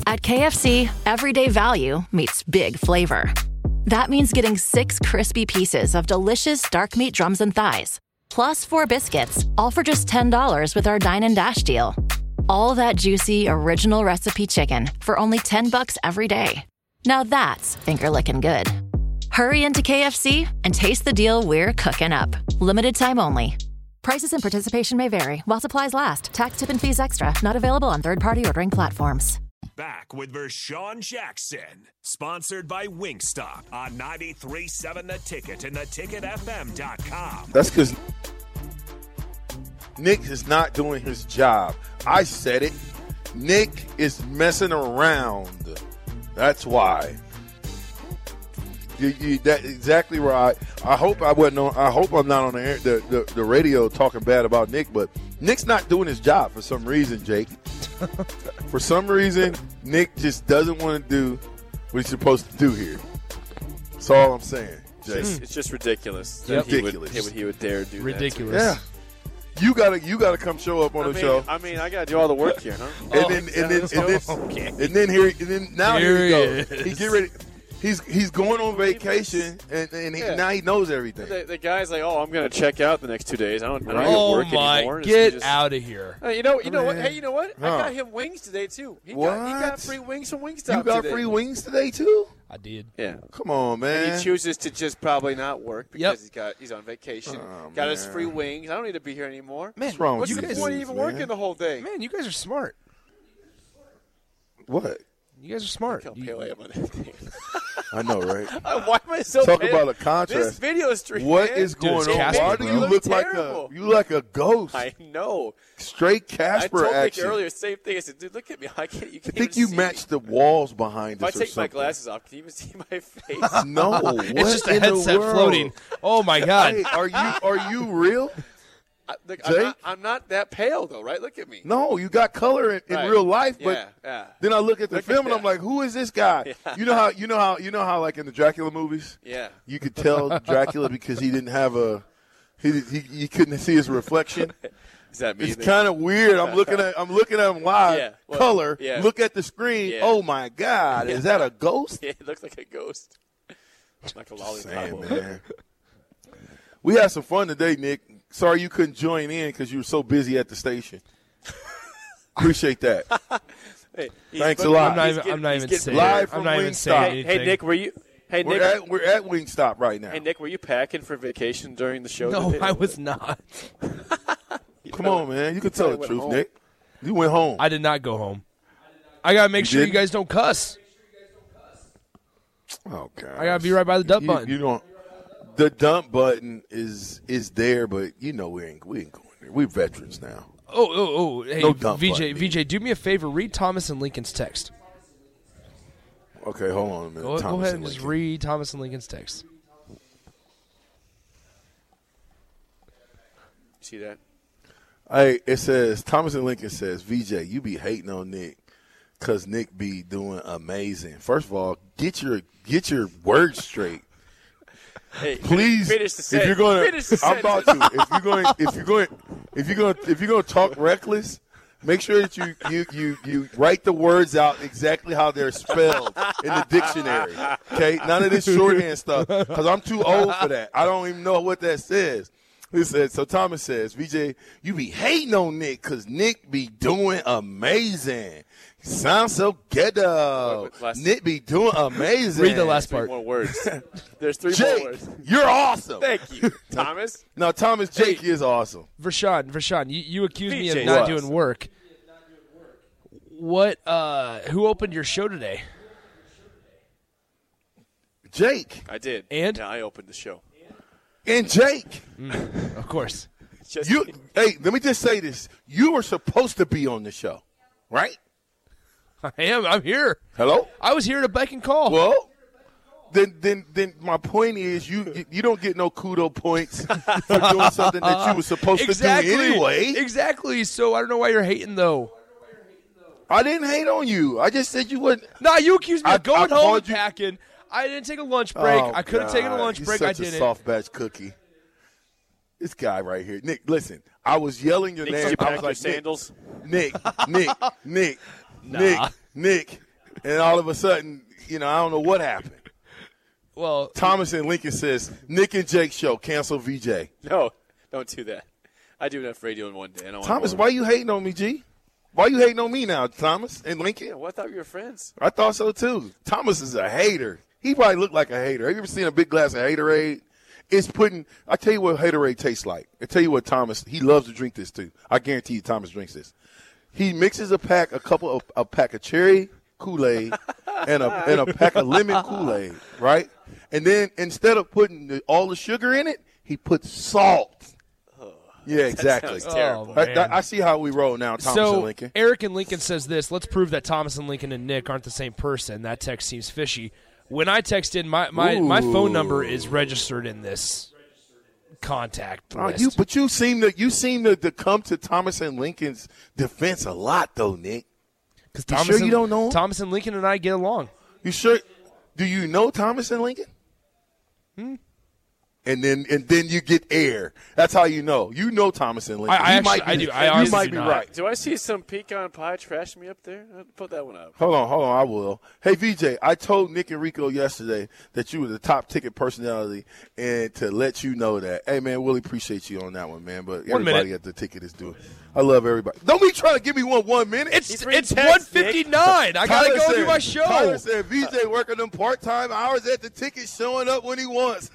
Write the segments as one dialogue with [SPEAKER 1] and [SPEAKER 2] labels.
[SPEAKER 1] At KFC, everyday value meets big flavor. That means getting 6 crispy pieces of delicious dark meat drums and thighs, plus 4 biscuits, all for just $10 with our Dine and Dash deal. All that juicy, original recipe chicken for only $10 every day. Now that's finger-licking good. Hurry into KFC and taste the deal we're cooking up. Limited time only. Prices and participation may vary while supplies last. Tax, tip, and fees extra. Not available on third-party ordering platforms.
[SPEAKER 2] Back with Vershawn Jackson. Sponsored by Wingstop on 93.7 The Ticket and theticketfm.com.
[SPEAKER 3] That's because Nick is not doing his job. I said it. Nick is messing around. That's why. That's exactly right. I hope I wasn't on. I hope I'm not on the air, the radio talking bad about Nick, but Nick's not doing his job for some reason, Jake. For some reason, Nick just doesn't want to do what he's supposed to do here. That's all I'm saying, Jake.
[SPEAKER 4] It's just ridiculous.
[SPEAKER 3] Yep. Ridiculous.
[SPEAKER 4] He would dare do
[SPEAKER 5] ridiculous.
[SPEAKER 4] That.
[SPEAKER 3] Yeah. You gotta come show up on the show.
[SPEAKER 4] I mean, I gotta do all the work here, huh?
[SPEAKER 3] And then here he goes. He get ready. He's going on vacation, and now he knows everything.
[SPEAKER 4] The guy's like, "Oh, I'm going to check out the next 2 days. I don't need to work anymore."
[SPEAKER 5] Get out of here!
[SPEAKER 4] You know what? Hey, you know what? I got him wings today too. He got free wings from Wingstop.
[SPEAKER 3] You got
[SPEAKER 4] today.
[SPEAKER 3] free wings today too?
[SPEAKER 5] I did.
[SPEAKER 4] Yeah.
[SPEAKER 3] Come on, man.
[SPEAKER 4] And he chooses to just probably not work because he's on vacation. Got his free wings. I don't need to be here anymore.
[SPEAKER 5] Man,
[SPEAKER 3] what's wrong
[SPEAKER 4] what's
[SPEAKER 3] with
[SPEAKER 4] the
[SPEAKER 3] you
[SPEAKER 4] point of even working the whole day?
[SPEAKER 5] Man, you guys are smart.
[SPEAKER 3] What?
[SPEAKER 5] You guys are smart.
[SPEAKER 3] I know, right?
[SPEAKER 4] Why am I so
[SPEAKER 3] Talk
[SPEAKER 4] pale?
[SPEAKER 3] about a contrast.
[SPEAKER 4] This video stream.
[SPEAKER 3] What is going on? Why do you look like a ghost?
[SPEAKER 4] I know.
[SPEAKER 3] Straight Casper
[SPEAKER 4] I told
[SPEAKER 3] action.
[SPEAKER 4] Nick earlier, same thing. I said, dude, look at me. You can't
[SPEAKER 3] I think you matched the walls behind us.
[SPEAKER 4] If I take my glasses off, can you even see my face?
[SPEAKER 3] No.
[SPEAKER 5] It's just a headset floating. Oh, my God.
[SPEAKER 3] Hey, are you real?
[SPEAKER 4] I'm not that pale, though, right? Look at me.
[SPEAKER 3] No, you got color in real life, but then I look at the film and I'm like, who is this guy?
[SPEAKER 4] Yeah.
[SPEAKER 3] You know how like in the Dracula movies, you could tell Dracula because he didn't have he couldn't see his reflection.
[SPEAKER 4] Is that me?
[SPEAKER 3] It's kind of weird. I'm looking at him live, color.
[SPEAKER 4] Yeah.
[SPEAKER 3] Look at the screen. Yeah. Oh my God, is that a ghost?
[SPEAKER 4] Yeah, it looks like a ghost. Like a lollipop.
[SPEAKER 3] Man. We had some fun today, Nick. Sorry you couldn't join in because you were so busy at the station. Appreciate that.
[SPEAKER 4] Hey,
[SPEAKER 3] thanks a lot.
[SPEAKER 5] I'm not even saying
[SPEAKER 3] anything.
[SPEAKER 4] Hey, Nick, we're
[SPEAKER 3] at Wingstop right now.
[SPEAKER 4] Hey, Nick, were you packing for vacation during the show?
[SPEAKER 5] No,
[SPEAKER 4] today?
[SPEAKER 5] I was not.
[SPEAKER 3] Come on, man. You can tell the truth, home. Nick. You went home.
[SPEAKER 5] I did not go home. I got to make sure you guys don't cuss.
[SPEAKER 3] Oh, God.
[SPEAKER 5] I got to be right by the dump button.
[SPEAKER 3] You don't. The dump button is there, but we ain't going there. We're veterans now.
[SPEAKER 5] Hey,
[SPEAKER 3] no dump
[SPEAKER 5] VJ, do me a favor. Read Thomas and Lincoln's text.
[SPEAKER 3] Okay, hold on a minute.
[SPEAKER 5] Go ahead and just read Thomas and Lincoln's text.
[SPEAKER 4] See that?
[SPEAKER 3] Hey, it says, Thomas and Lincoln says, VJ, you be hating on Nick because Nick be doing amazing. First of all, get your words straight.
[SPEAKER 4] Hey,
[SPEAKER 3] please,
[SPEAKER 4] finish the
[SPEAKER 3] if
[SPEAKER 4] sentence.
[SPEAKER 3] you're going to, I'm about to. If you're going to talk reckless, make sure that you write the words out exactly how they're spelled in the dictionary. Okay, none of this shorthand stuff because I'm too old for that. I don't even know what that says. So Thomas says, VJ, you be hating on Nick because Nick be doing amazing. Sounds so ghetto. Nick be doing amazing.
[SPEAKER 5] Read the last part.
[SPEAKER 4] 3 more words. There's 3
[SPEAKER 3] Jake,
[SPEAKER 4] more words.
[SPEAKER 3] You're awesome.
[SPEAKER 4] Thank you, Thomas.
[SPEAKER 3] No, Thomas, Jake is awesome.
[SPEAKER 5] Vershawn, you accused me of not doing work. What? Who opened your show today?
[SPEAKER 3] Jake.
[SPEAKER 4] I did.
[SPEAKER 5] And?
[SPEAKER 4] Yeah, I opened the show.
[SPEAKER 3] And Jake.
[SPEAKER 5] Of course.
[SPEAKER 3] Hey, let me just say this. You were supposed to be on the show, right?
[SPEAKER 5] I am. I'm here.
[SPEAKER 3] Hello?
[SPEAKER 5] I was here to beck and call.
[SPEAKER 3] Well, then my point is you don't get no kudo points for doing something that you were supposed to do anyway.
[SPEAKER 5] Exactly. So I don't know why you're hating, though.
[SPEAKER 3] I didn't hate on you. I just said you wouldn't.
[SPEAKER 5] No, you accused me of going home and packing. I didn't take a lunch break. I could have taken a lunch break. I didn't.
[SPEAKER 3] Such a soft batch cookie. This guy right here. Nick, listen. I was yelling your name.
[SPEAKER 4] You
[SPEAKER 3] I was like,
[SPEAKER 4] sandals?
[SPEAKER 3] Nick. And all of a sudden, I don't know what happened.
[SPEAKER 5] Well,
[SPEAKER 3] Thomas and Lincoln says, Nick and Jake show, cancel VJ.
[SPEAKER 4] No, don't do that. I do enough radio in one day. I don't
[SPEAKER 3] Thomas, why you hating on me, G? Why you hating on me now, Thomas and Lincoln?
[SPEAKER 4] Yeah, well, I thought we were friends.
[SPEAKER 3] I thought so, too. Thomas is a hater. He probably looked like a hater. Have you ever seen a big glass of Haterade? I tell you what Haterade tastes like. I tell you what Thomas, he loves to drink this, too. I guarantee you Thomas drinks this. He mixes a pack of cherry Kool-Aid and a pack of lemon Kool-Aid, right? And then instead of putting all the sugar in it, he puts salt. Yeah, exactly.
[SPEAKER 4] Terrible.
[SPEAKER 3] I see how we roll now, Thomas and Lincoln.
[SPEAKER 5] Eric and Lincoln says this. Let's prove that Thomas and Lincoln and Nick aren't the same person. That text seems fishy. When I text in, my phone number is registered in this contact list.
[SPEAKER 3] But you seem to come to Thomas and Lincoln's defense a lot, though, Nick.
[SPEAKER 5] Because
[SPEAKER 3] you don't know him?
[SPEAKER 5] Thomas and Lincoln and I get along.
[SPEAKER 3] You sure? Do you know Thomas and Lincoln? And then you get air. That's how you know. You know Thomas and Lincoln.
[SPEAKER 5] I do.
[SPEAKER 3] You might be right.
[SPEAKER 4] Do I see some pecan pie trashing me up there? I'll put that one up.
[SPEAKER 3] Hold on. I will. Hey, VJ, I told Nick and Rico yesterday that you were the top ticket personality, and to let you know that. Hey, man, really appreciate you on that one, man. But everybody at the ticket is doing. I love everybody. Don't be trying to give me 1 minute.
[SPEAKER 5] It's 1:59. I gotta go do my show.
[SPEAKER 3] Tyler said VJ working them part-time hours at the ticket, showing up when he wants.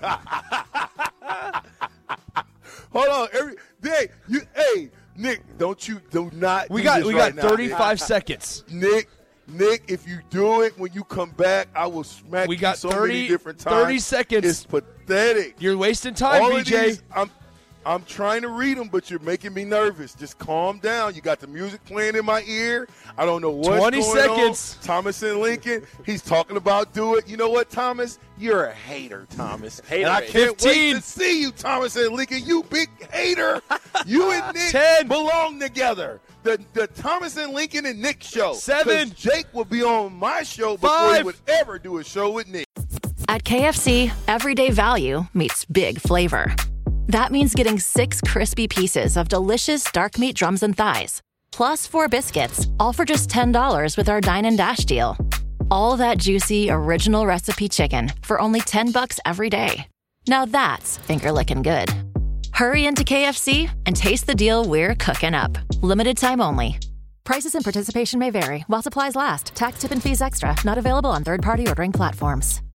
[SPEAKER 3] Hold on, hey, Nick, do not.
[SPEAKER 5] We got
[SPEAKER 3] right
[SPEAKER 5] 35 seconds.
[SPEAKER 3] Nick, if you do it when you come back, I will smack you so many different times.
[SPEAKER 5] 30 seconds.
[SPEAKER 3] It's pathetic.
[SPEAKER 5] You're wasting time, VJ.
[SPEAKER 3] I'm trying to read them, but you're making me nervous. Just calm down. You got the music playing in my ear. I don't know what's
[SPEAKER 5] 20
[SPEAKER 3] going
[SPEAKER 5] seconds.
[SPEAKER 3] on. Thomas and Lincoln, he's talking about do it. You know what, Thomas? You're a hater, Thomas.
[SPEAKER 4] Hater.
[SPEAKER 3] And I can't
[SPEAKER 5] 15.
[SPEAKER 3] wait to see you, Thomas and Lincoln. You big hater. You and Nick
[SPEAKER 5] 10.
[SPEAKER 3] belong together. The Thomas and Lincoln and Nick show.
[SPEAKER 5] 7.
[SPEAKER 3] Jake will be on my show before
[SPEAKER 5] 5.
[SPEAKER 3] he would ever do a show with Nick.
[SPEAKER 1] At KFC, everyday value meets big flavor. That means getting 6 crispy pieces of delicious dark meat drums and thighs, plus 4 biscuits, all for just $10 with our Dine and Dash deal. All that juicy, original recipe chicken for only $10 every day. Now that's finger-licking good. Hurry into KFC and taste the deal we're cooking up. Limited time only. Prices and participation may vary while supplies last. Tax, tip, and fees extra. Not available on third-party ordering platforms.